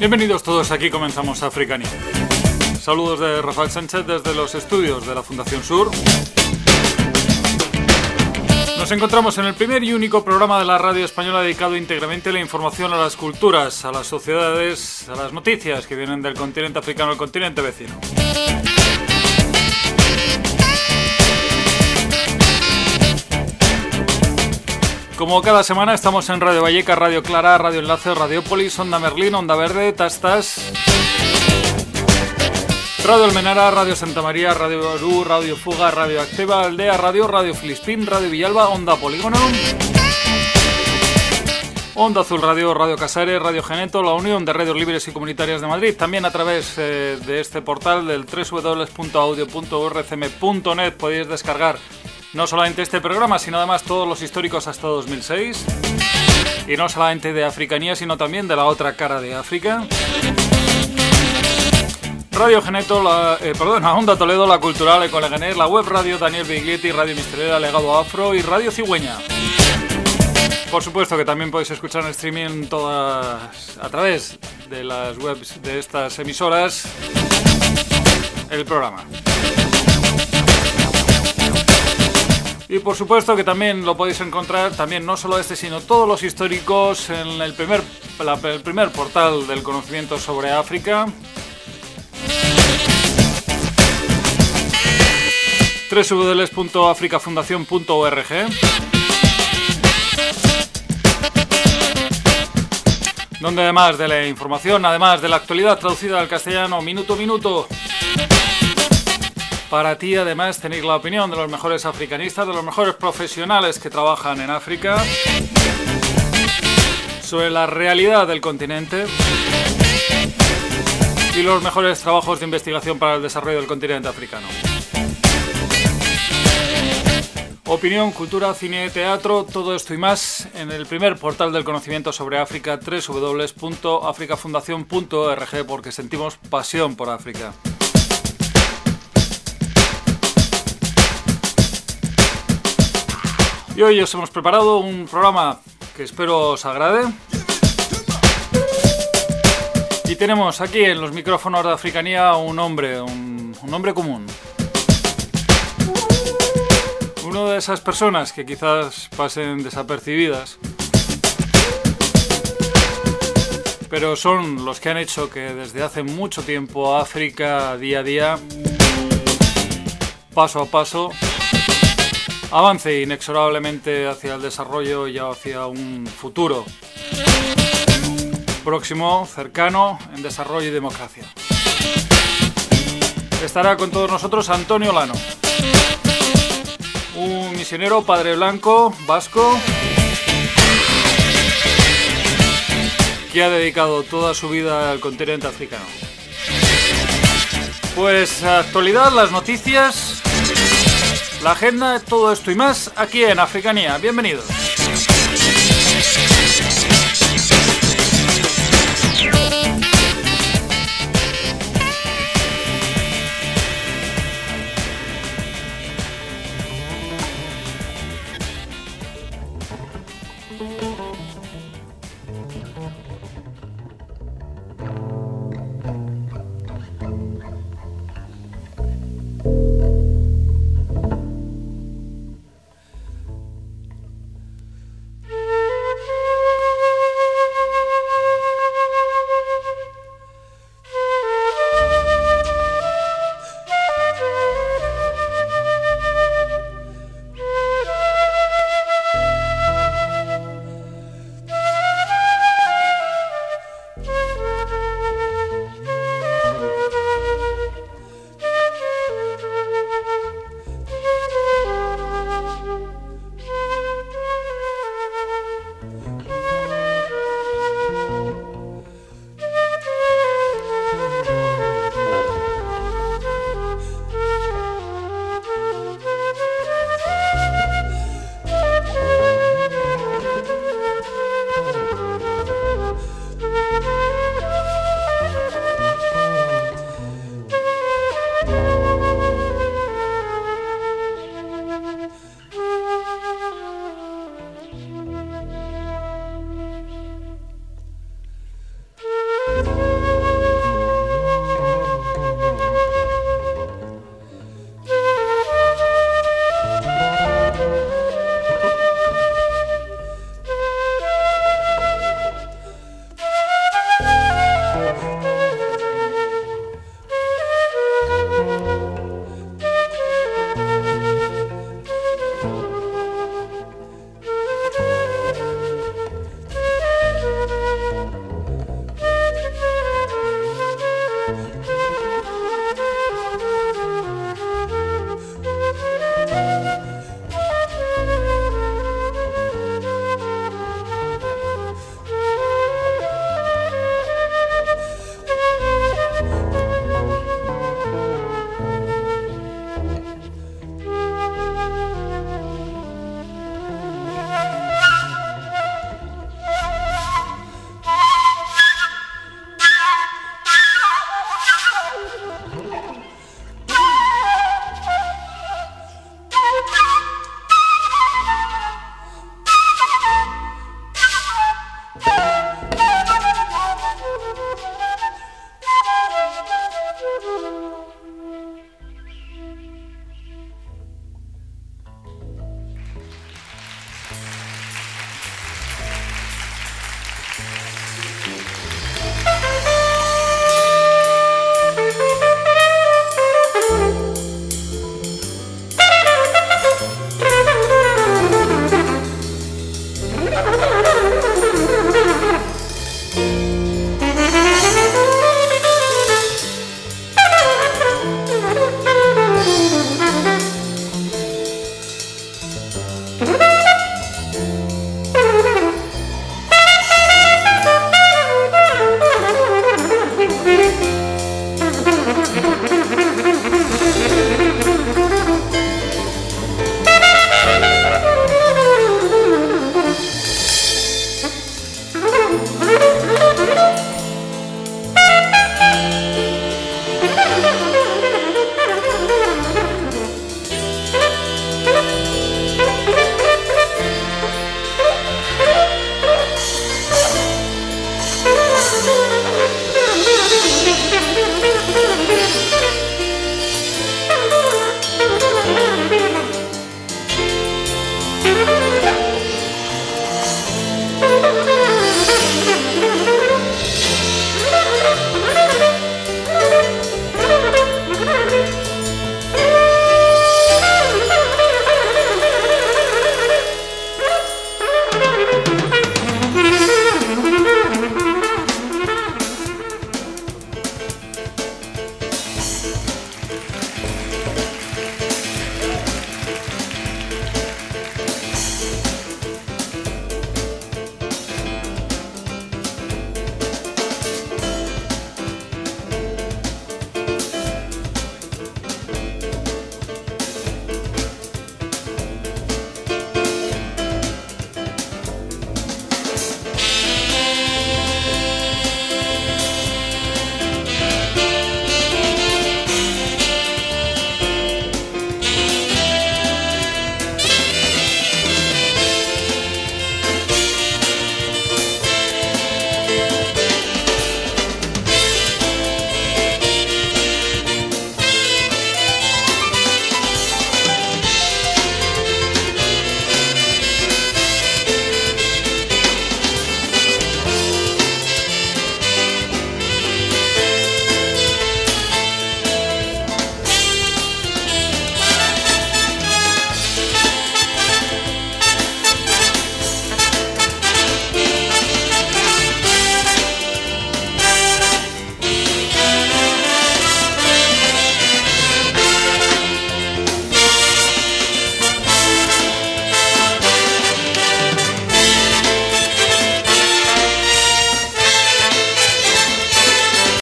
Bienvenidos todos, aquí comenzamos Africanía. Saludos de Rafael Sánchez desde los estudios de la Fundación Sur. Nos encontramos en el primer y único programa de la radio española dedicado íntegramente a la información, a las culturas, a las sociedades, a las noticias que vienen del continente africano al continente vecino. Como cada semana estamos en Radio Vallecas, Radio Clara, Radio Enlace, Radiopolis, Onda Merlín, Onda Verde, Tastas, Radio Almenara, Radio Santa María, Radio Barú, Radio Fuga, Radio Activa, Aldea Radio, Radio Filispín, Radio Villalba, Onda Polígono, Onda Azul Radio, Radio Casares, Radio Geneto, la Unión de Radios Libres y Comunitarias de Madrid, también a través de este portal del www.audio.urcm.net podéis descargar no solamente este programa, sino además todos los históricos hasta 2006. Y no solamente de Africanía, sino también de la otra cara de África. Radio Geneto, Onda Toledo, La Cultural, Ecoleganés, la web radio Daniel Biglietti, Radio Misterera, Legado Afro y Radio Cigüeña. Por supuesto que también podéis escuchar en streaming todas a través de las webs de estas emisoras el programa. Y por supuesto que también lo podéis encontrar, también no solo este, sino todos los históricos en el primer portal del conocimiento sobre África. www.africafundacion.org, donde además de la información, además de la actualidad traducida al castellano minuto a minuto, para ti además tenéis la opinión de los mejores africanistas, de los mejores profesionales que trabajan en África, sobre la realidad del continente y los mejores trabajos de investigación para el desarrollo del continente africano. Opinión, cultura, cine, teatro, todo esto y más en el primer portal del conocimiento sobre África, www.africafundacion.org, porque sentimos pasión por África. Y hoy os hemos preparado un programa que espero os agrade. Y tenemos aquí en los micrófonos de Africanía un hombre común. Una de esas personas que quizás pasen desapercibidas, pero son los que han hecho que desde hace mucho tiempo África, día a día, paso a paso, avance inexorablemente hacia el desarrollo y hacia un futuro próximo, cercano, en desarrollo y democracia. Estará con todos nosotros Antonio Lano, un misionero padre blanco, vasco, que ha dedicado toda su vida al continente africano. Pues actualidad, las noticias, la agenda, todo esto y más aquí en Africanía. Bienvenidos.